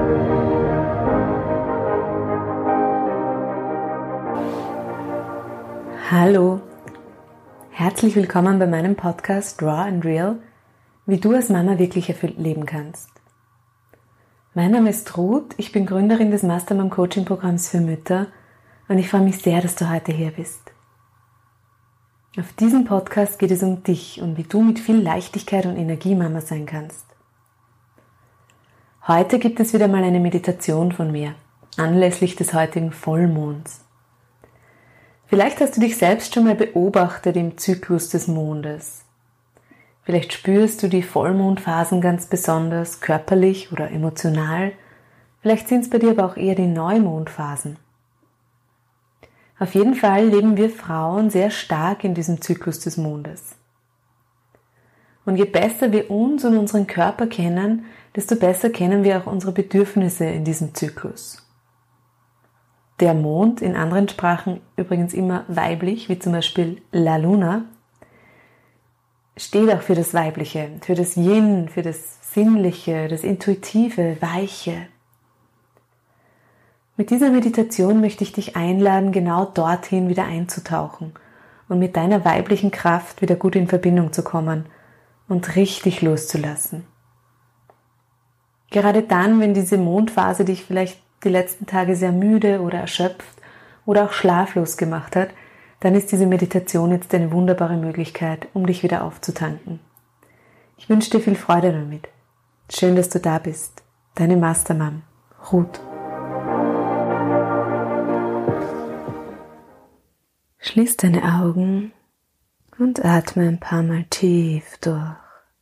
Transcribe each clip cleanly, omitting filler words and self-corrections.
Hallo, herzlich willkommen bei meinem Podcast Raw and Real, wie du als Mama wirklich erfüllt leben kannst. Mein Name ist Ruth, ich bin Gründerin des Mastermom Coaching Programms für Mütter und ich freue mich sehr, dass du heute hier bist. Auf diesem Podcast geht es um dich und wie du mit viel Leichtigkeit und Energie Mama sein kannst. Heute gibt es wieder mal eine Meditation von mir, anlässlich des heutigen Vollmonds. Vielleicht hast du dich selbst schon mal beobachtet im Zyklus des Mondes. Vielleicht spürst du die Vollmondphasen ganz besonders körperlich oder emotional. Vielleicht sind es bei dir aber auch eher die Neumondphasen. Auf jeden Fall leben wir Frauen sehr stark in diesem Zyklus des Mondes. Und je besser wir uns und unseren Körper kennen, desto besser kennen wir auch unsere Bedürfnisse in diesem Zyklus. Der Mond, in anderen Sprachen übrigens immer weiblich, wie zum Beispiel La Luna, steht auch für das Weibliche, für das Yin, für das Sinnliche, das Intuitive, Weiche. Mit dieser Meditation möchte ich dich einladen, genau dorthin wieder einzutauchen und mit deiner weiblichen Kraft wieder gut in Verbindung zu kommen und richtig loszulassen. Gerade dann, wenn diese Mondphase dich vielleicht die letzten Tage sehr müde oder erschöpft oder auch schlaflos gemacht hat, dann ist diese Meditation jetzt eine wunderbare Möglichkeit, um dich wieder aufzutanken. Ich wünsche dir viel Freude damit. Schön, dass du da bist. Deine Mastermom, Ruth. Schließ deine Augen und atme ein paar Mal tief durch.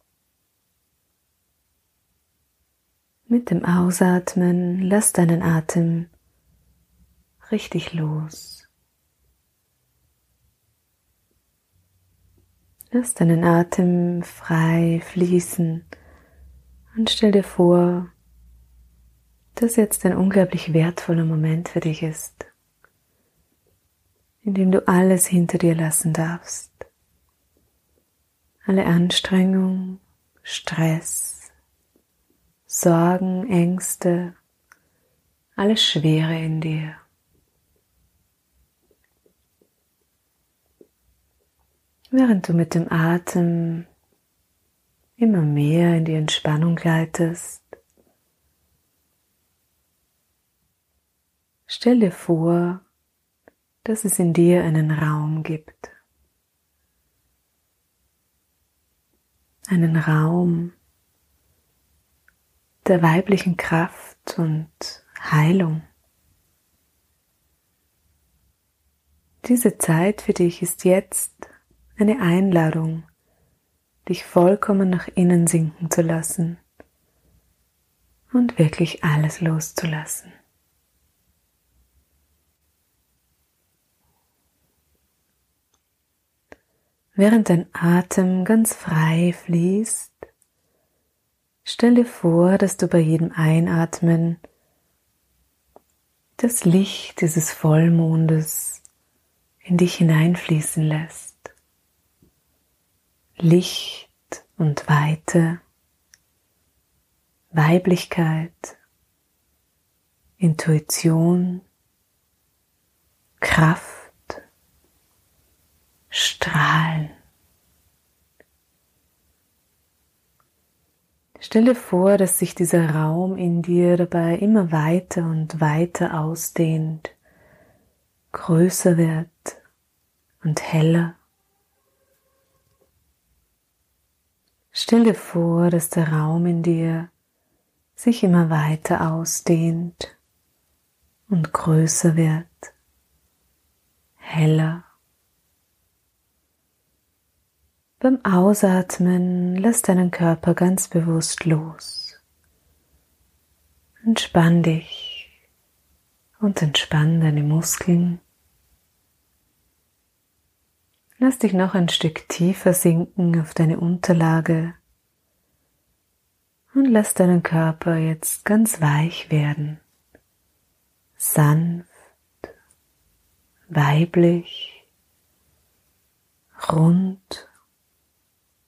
Mit dem Ausatmen lass deinen Atem richtig los. Lass deinen Atem frei fließen und stell dir vor, dass jetzt ein unglaublich wertvoller Moment für dich ist, in dem du alles hinter dir lassen darfst. Alle Anstrengung, Stress, Sorgen, Ängste, alles Schwere in dir. Während du mit dem Atem immer mehr in die Entspannung gleitest, stell dir vor, dass es in dir einen Raum gibt. Einen Raum der weiblichen Kraft und Heilung. Diese Zeit für dich ist jetzt eine Einladung, dich vollkommen nach innen sinken zu lassen und wirklich alles loszulassen. Während dein Atem ganz frei fließt, stell dir vor, dass du bei jedem Einatmen das Licht dieses Vollmondes in dich hineinfließen lässt. Licht und Weite, Weiblichkeit, Intuition, Kraft, Strahlen. Stell dir vor, dass sich dieser Raum in dir dabei immer weiter und weiter ausdehnt, größer wird und heller. Stell dir vor, dass der Raum in dir sich immer weiter ausdehnt und größer wird, heller. Beim Ausatmen lass deinen Körper ganz bewusst los. Entspann dich und entspann deine Muskeln. Lass dich noch ein Stück tiefer sinken auf deine Unterlage und lass deinen Körper jetzt ganz weich werden, sanft, weiblich, rund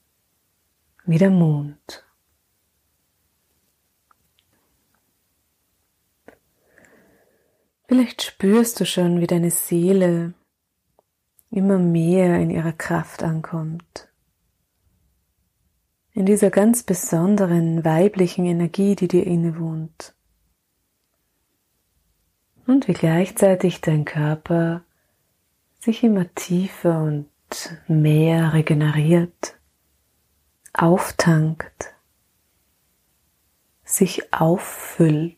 wie der Mond. Vielleicht spürst du schon, wie deine Seele immer mehr in ihrer Kraft ankommt. In dieser ganz besonderen weiblichen Energie, die dir innewohnt. Und wie gleichzeitig dein Körper sich immer tiefer und mehr regeneriert, auftankt, sich auffüllt,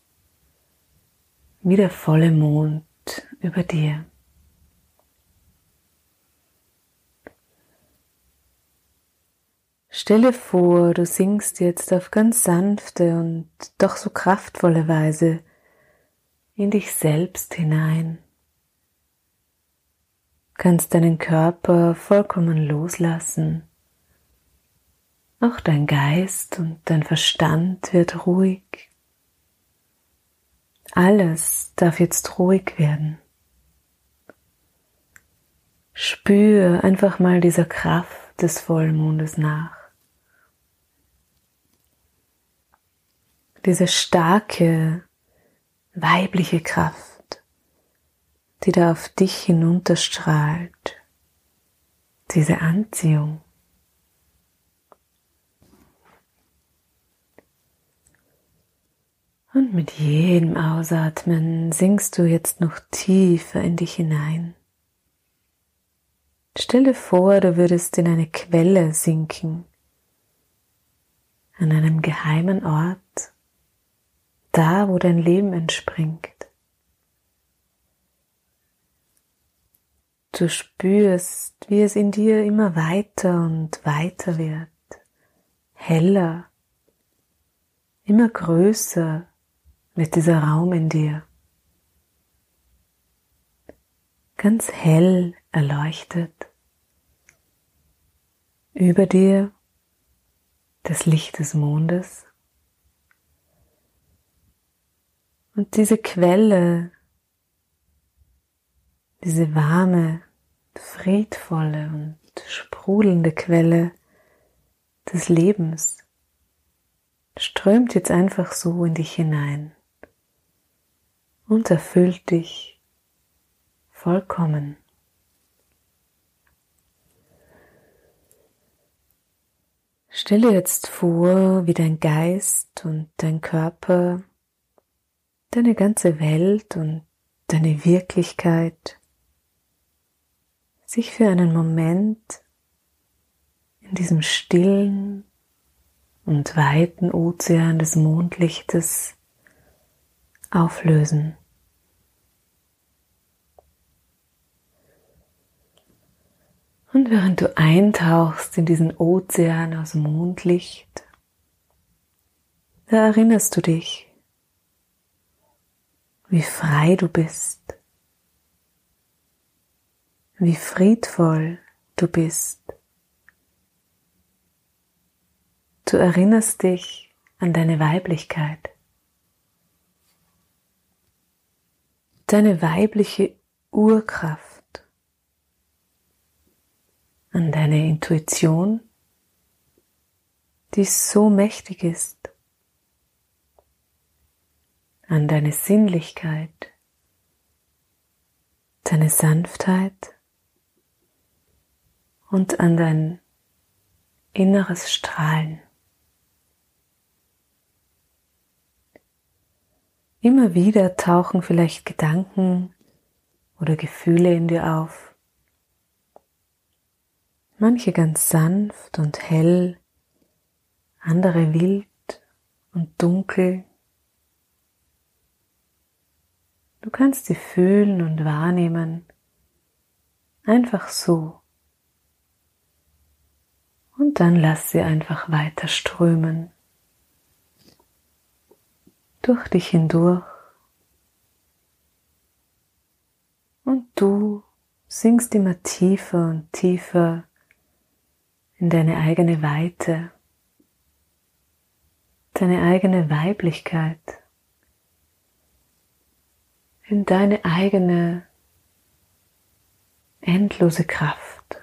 wie der volle Mond über dir. Stelle vor, du sinkst jetzt auf ganz sanfte und doch so kraftvolle Weise in dich selbst hinein. Du kannst deinen Körper vollkommen loslassen. Auch dein Geist und dein Verstand wird ruhig. Alles darf jetzt ruhig werden. Spür einfach mal dieser Kraft des Vollmondes nach. Diese starke, weibliche Kraft, die da auf dich hinunterstrahlt. Diese Anziehung. Und mit jedem Ausatmen sinkst du jetzt noch tiefer in dich hinein. Stell dir vor, du würdest in eine Quelle sinken, an einem geheimen Ort, da wo dein Leben entspringt. Du spürst, wie es in dir immer weiter und weiter wird, heller, immer größer wird dieser Raum in dir. Ganz hell erleuchtet. Über dir das Licht des Mondes. Und diese Quelle, diese warme, friedvolle und sprudelnde Quelle des Lebens strömt jetzt einfach so in dich hinein und erfüllt dich vollkommen. Stell dir jetzt vor, wie dein Geist und dein Körper, deine ganze Welt und deine Wirklichkeit sich für einen Moment in diesem stillen und weiten Ozean des Mondlichtes auflösen. Und während du eintauchst in diesen Ozean aus Mondlicht, da erinnerst du dich, wie frei du bist, wie friedvoll du bist. Du erinnerst dich an deine Weiblichkeit, deine weibliche Urkraft, an deine Intuition, die so mächtig ist, an deine Sinnlichkeit, deine Sanftheit und an dein inneres Strahlen. Immer wieder tauchen vielleicht Gedanken oder Gefühle in dir auf. Manche ganz sanft und hell, andere wild und dunkel. Du kannst sie fühlen und wahrnehmen, einfach so. Und dann lass sie einfach weiter strömen, durch dich hindurch. Und du sinkst immer tiefer und tiefer in deine eigene Weite, deine eigene Weiblichkeit, in deine eigene endlose Kraft.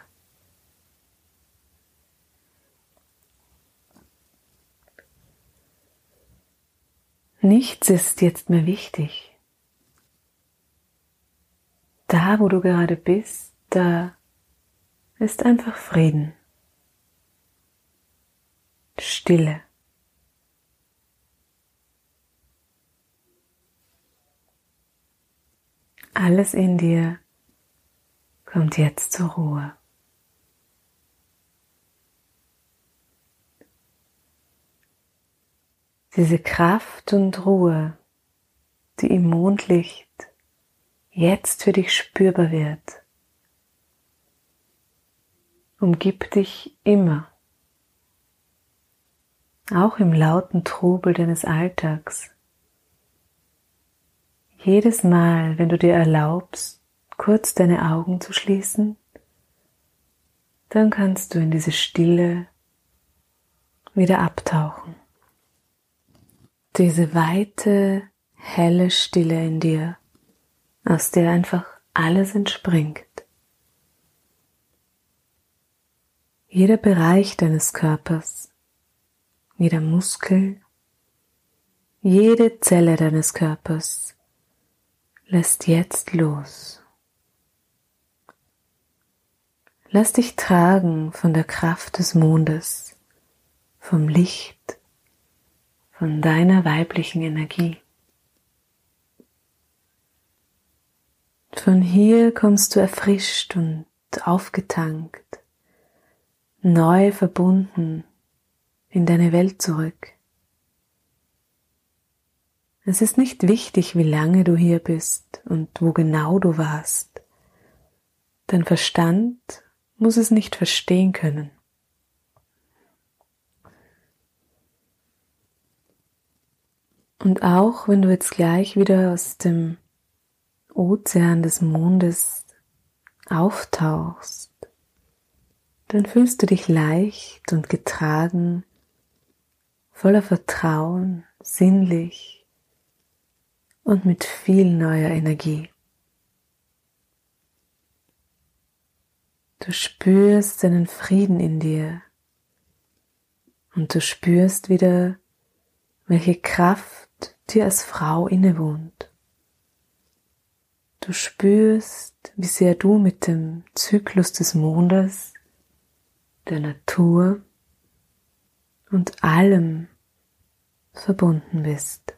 Nichts ist jetzt mehr wichtig. da, wo du gerade bist, da ist einfach Frieden, Stille. Alles in dir kommt jetzt zur Ruhe. Diese Kraft und Ruhe, die im Mondlicht jetzt für dich spürbar wird, umgibt dich immer, auch im lauten Trubel deines Alltags. Jedes Mal, wenn du dir erlaubst, kurz deine Augen zu schließen, dann kannst du in diese Stille wieder abtauchen. Diese weite, helle Stille in dir, aus der einfach alles entspringt. Jeder Bereich deines Körpers, jeder Muskel, jede Zelle deines Körpers lässt jetzt los. Lass dich tragen von der Kraft des Mondes, vom Licht, von deiner weiblichen Energie. Von hier kommst du erfrischt und aufgetankt, neu verbunden in deine Welt zurück. Es ist nicht wichtig, wie lange du hier bist und wo genau du warst. Dein Verstand muss es nicht verstehen können. Und auch wenn du jetzt gleich wieder aus dem Ozean des Mondes auftauchst, dann fühlst du dich leicht und getragen, voller Vertrauen, sinnlich und mit viel neuer Energie. Du spürst deinen Frieden in dir und du spürst wieder, welche Kraft dir als Frau innewohnt. Du spürst, wie sehr du mit dem Zyklus des Mondes, der Natur und allem verbunden bist.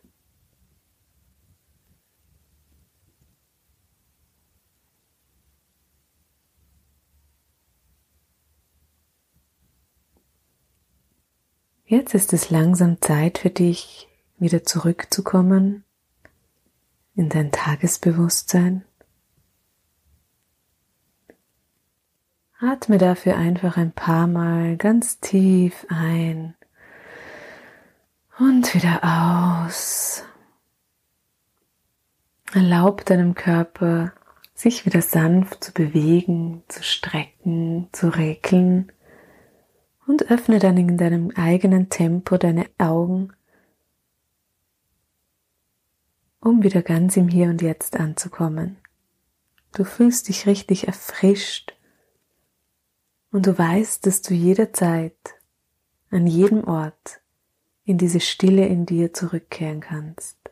Jetzt ist es langsam Zeit für dich, wieder zurückzukommen in dein Tagesbewusstsein. Atme dafür einfach ein paar Mal ganz tief ein und wieder aus. Erlaub deinem Körper, sich wieder sanft zu bewegen, zu strecken, zu regeln und öffne dann in deinem eigenen Tempo deine Augen, um wieder ganz im Hier und Jetzt anzukommen. Du fühlst dich richtig erfrischt und du weißt, dass du jederzeit, an jedem Ort, in diese Stille in dir zurückkehren kannst.